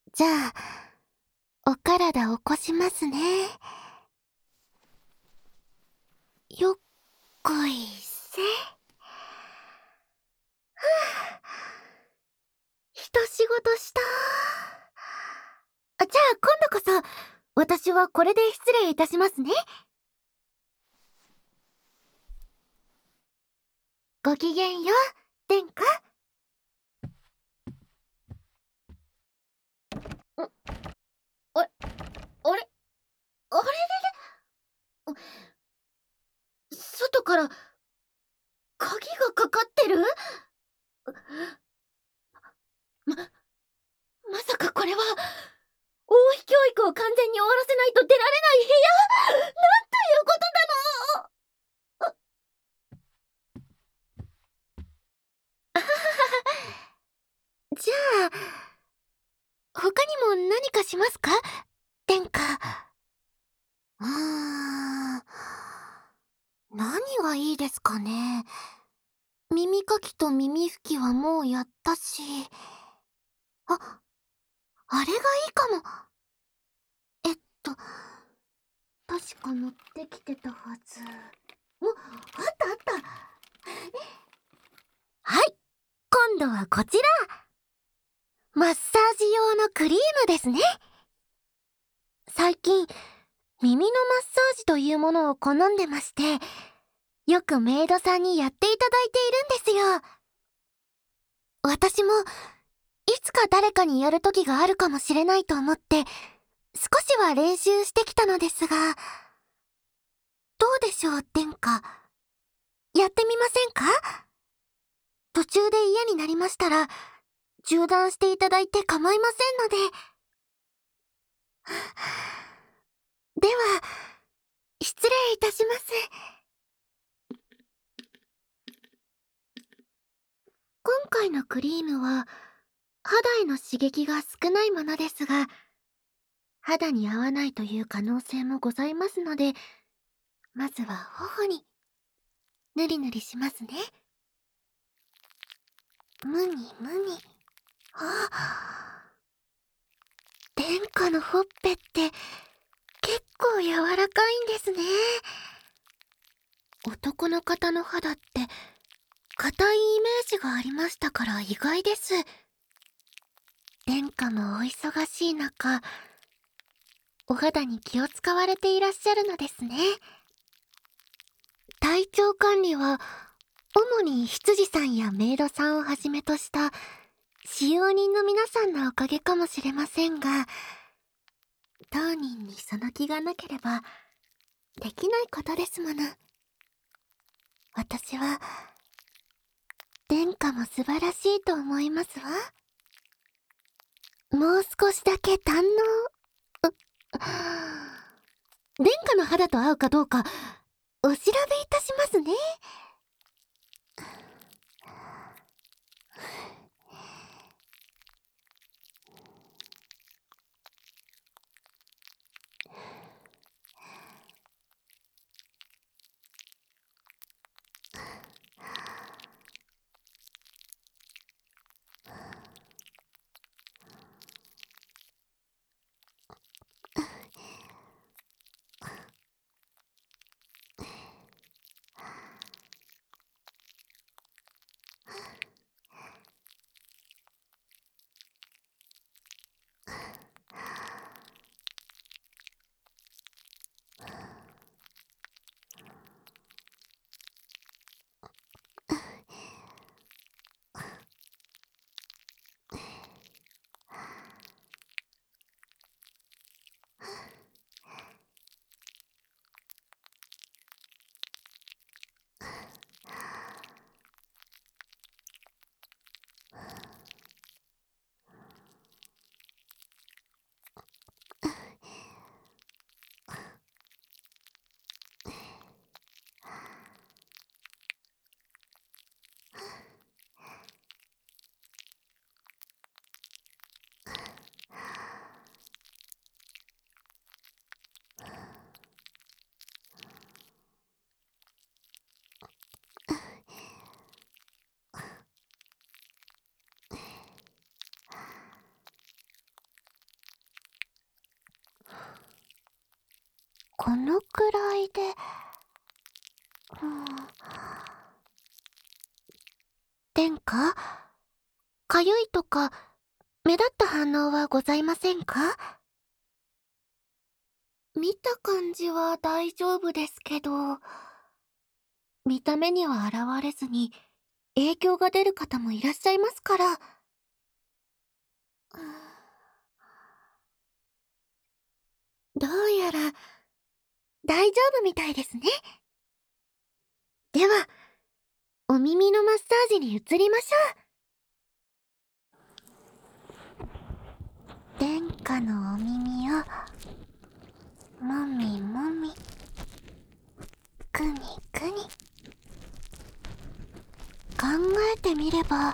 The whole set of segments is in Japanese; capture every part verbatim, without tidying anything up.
じゃあ、お体起こしますね。よっこいせ。ふぅ。一仕事した。じゃあ今度こそ、私はこれで失礼いたしますね。ごきげんよう、殿下。ん、あれ、あれ、あれれれ。外から鍵がかかってる？ま、まさかこれは王妃教育を完全に終わらせないと出られない部屋？なんということなの！あははは。じゃあ他にも何かしますか、殿下。うーん、何がいいですかね。耳かきと耳拭きはもうやったし、あ、あれがいいかも。えっと確か持ってきてたはず。お、あったあった。はい、今度はこちら。マッサージ用のクリームですね。最近耳のマッサージというものを好んでまして、よくメイドさんにやっていただいているんですよ。私もいつか誰かにやる時があるかもしれないと思って少しは練習してきたのですが、どうでしょう殿下、やってみませんか？途中で嫌になりましたら中断していただいて構いませんので。では失礼いたします。今回のクリームは肌への刺激が少ないものですが、肌に合わないという可能性もございますので、まずは頬にぬりぬりしますね。むにむに。あ、殿下のほっぺって結構柔らかいんですね。男の方の肌って硬いイメージがありましたから意外です。殿下もお忙しい中、お肌に気を使われていらっしゃるのですね。体調管理は主に執事さんやメイドさんをはじめとした使用人の皆さんのおかげかもしれませんが、当人にその気がなければできないことですもの。私は殿下も素晴らしいと思いますわ。もう少しだけ堪能。殿下の肌と合うかどうかお調べいたしますね。 このくらいで、うん、殿下、かゆいとか目立った反応はございませんか？見た感じは大丈夫ですけど、見た目には現れずに影響が出る方もいらっしゃいますから。うん、どうやら大丈夫みたいですね。では、お耳のマッサージに移りましょう。殿下のお耳をもみもみ、くにくに。考えてみれば、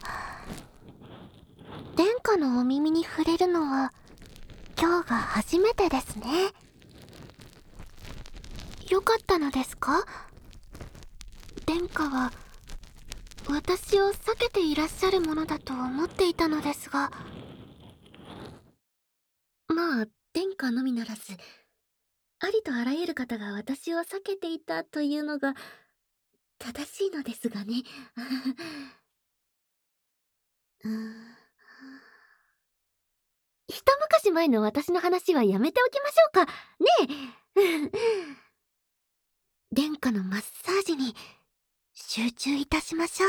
殿下のお耳に触れるのは今日が初めてですね。よかったのですか？殿下は私を避けていらっしゃるものだと思っていたのですが。まあ、殿下のみならず、ありとあらゆる方が私を避けていたというのが正しいのですがね。うーん、一昔前の私の話はやめておきましょうかねえ。殿下のマッサージに集中いたしましょう。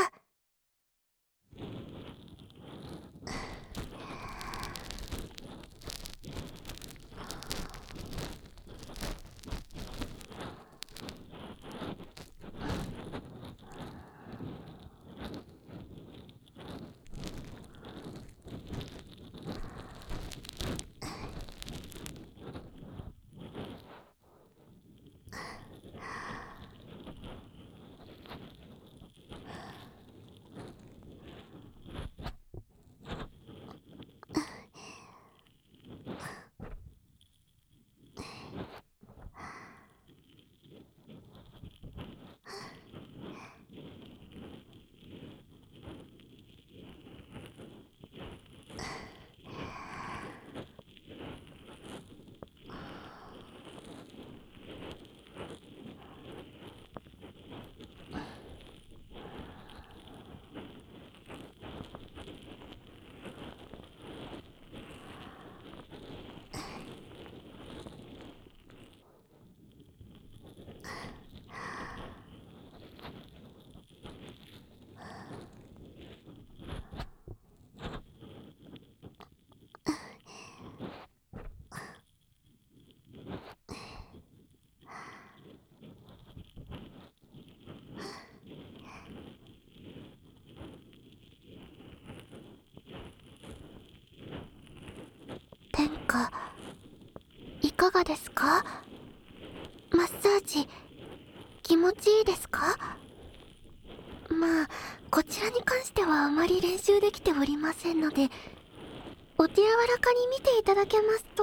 殿下、いかがですか？マッサージ気持ちいいですか？まあ、こちらに関してはあまり練習できておりませんので、お手柔らかに見ていただけますと。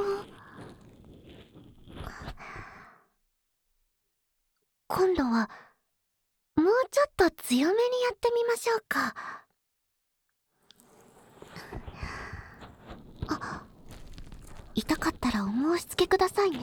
今度はもうちょっと強めにやってみましょうか。あ、痛かったらお申し付けくださいね。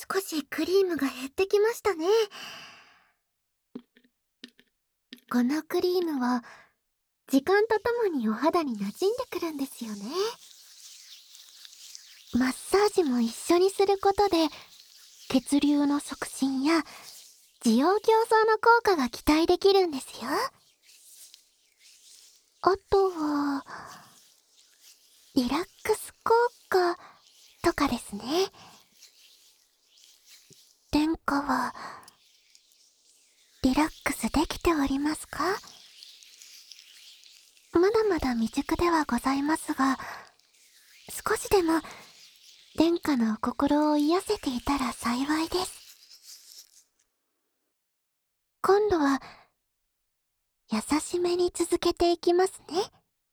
少しクリームが減ってきましたね。このクリームは時間とともにお肌に馴染んでくるんですよね。マッサージも一緒にすることで血流の促進や滋養強壮の効果が期待できるんですよ。あとはリラックス効果とかですね。殿下はリラックスできておりますか？まだまだ未熟ではございますが、少しでも殿下の心を癒せていたら幸いです。今度は優しめに続けていきますね。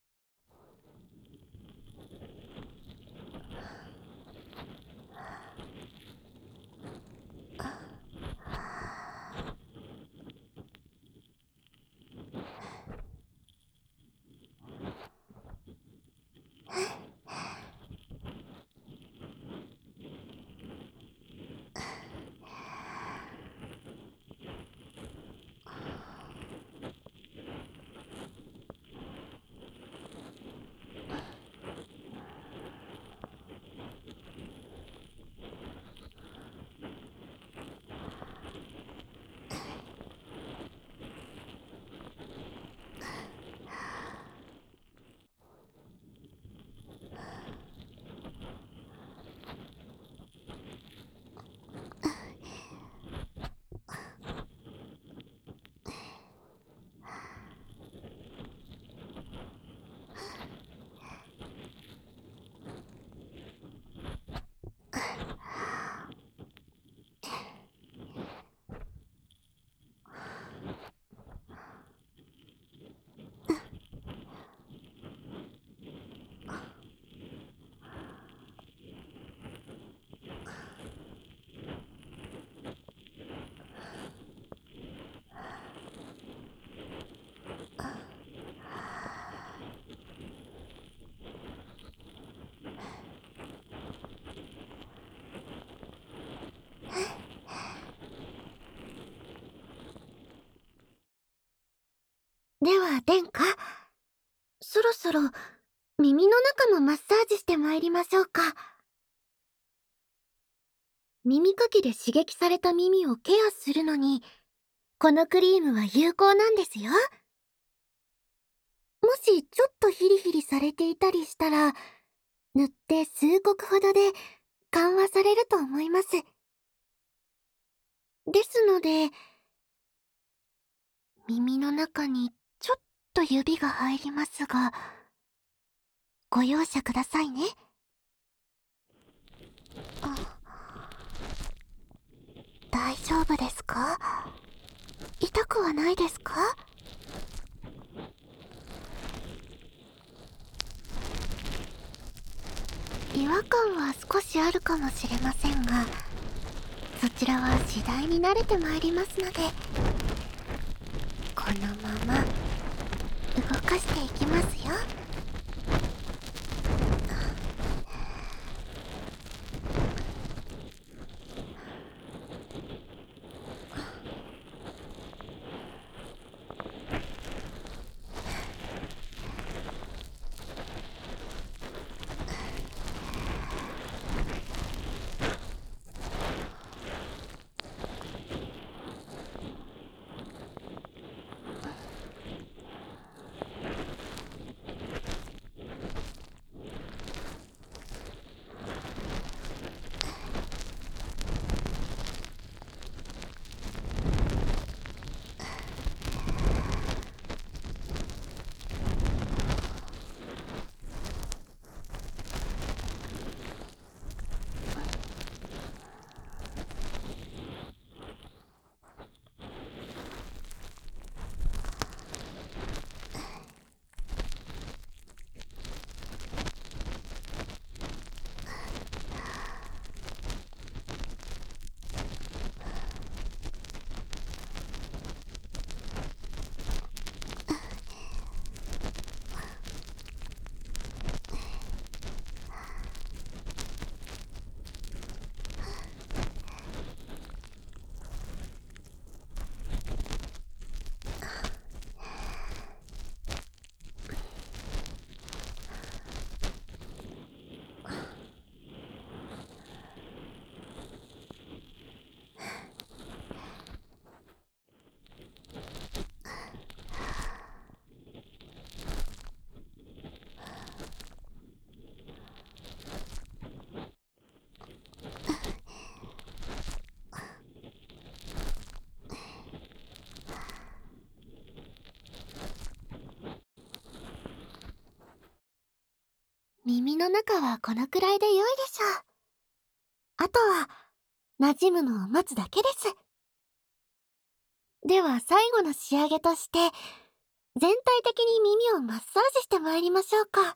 では殿下、そろそろ耳の中もマッサージしてまいりましょうか。耳かきで刺激された耳をケアするのに、このクリームは有効なんですよ。もしちょっとヒリヒリされていたりしたら、塗って数刻ほどで緩和されると思います。ですので、耳の中にちょっと指が入りますが、ご容赦くださいね。あ、大丈夫ですか？痛くはないですか？違和感は少しあるかもしれませんが、そちらは次第に慣れてまいりますので、このまま動かしていきますよ。 耳の中はこのくらいで良いでしょう。あとは、馴染むのを待つだけです。では最後の仕上げとして、全体的に耳をマッサージしてまいりましょうか。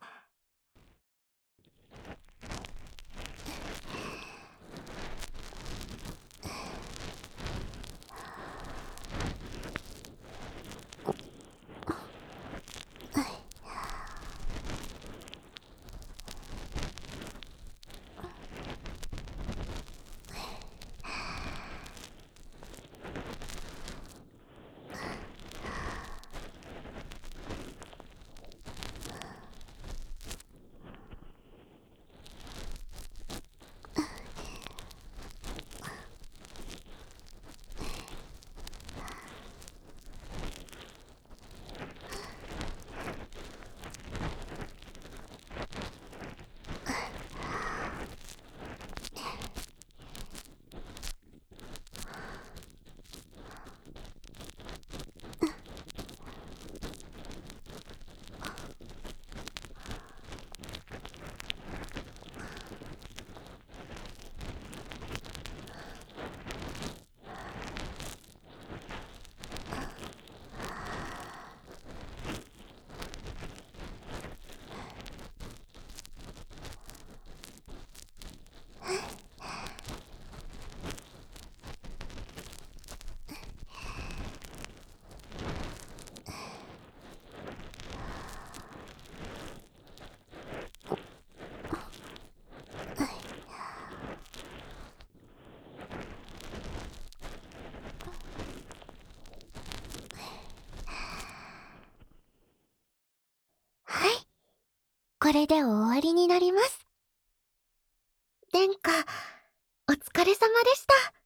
はい。これで終わりになります。殿下、お疲れ様でした。